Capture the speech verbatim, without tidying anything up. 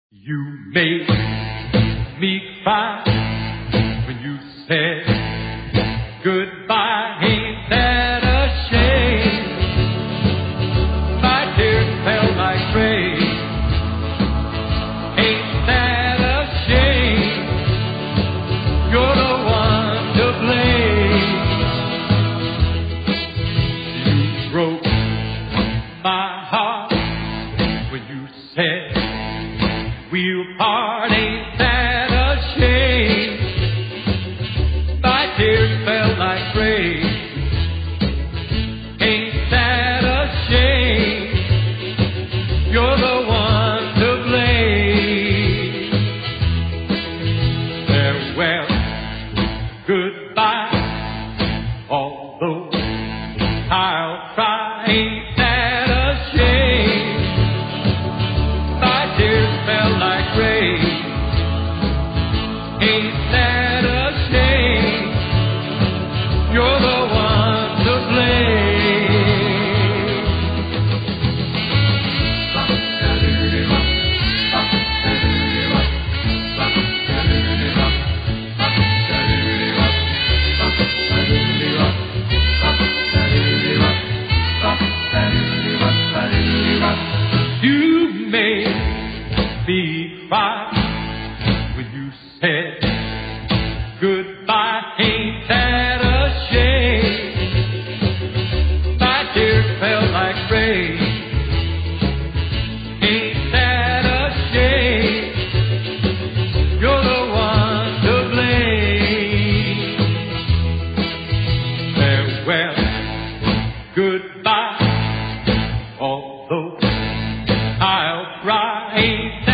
You made me cry when you said goodbye. Ain't that a shame? My tears fell like rain. Ain't that a shame? You're the one to blame. You broke my heart when you said we'll part. Ain't that a shame? My tears fell like rain. Ain't that a shame? You're the one to blame. Farewell, goodbye, although I'll cry. Ain't that a shame? My tears fell like rain. Ain't that a shame? You're the one to blame. You made me cry when you said goodbye. Ain't that a shame? My tears fell like rain. Ain't that a shame? You're the one to blame. Farewell, goodbye, although I'll cry. Ain't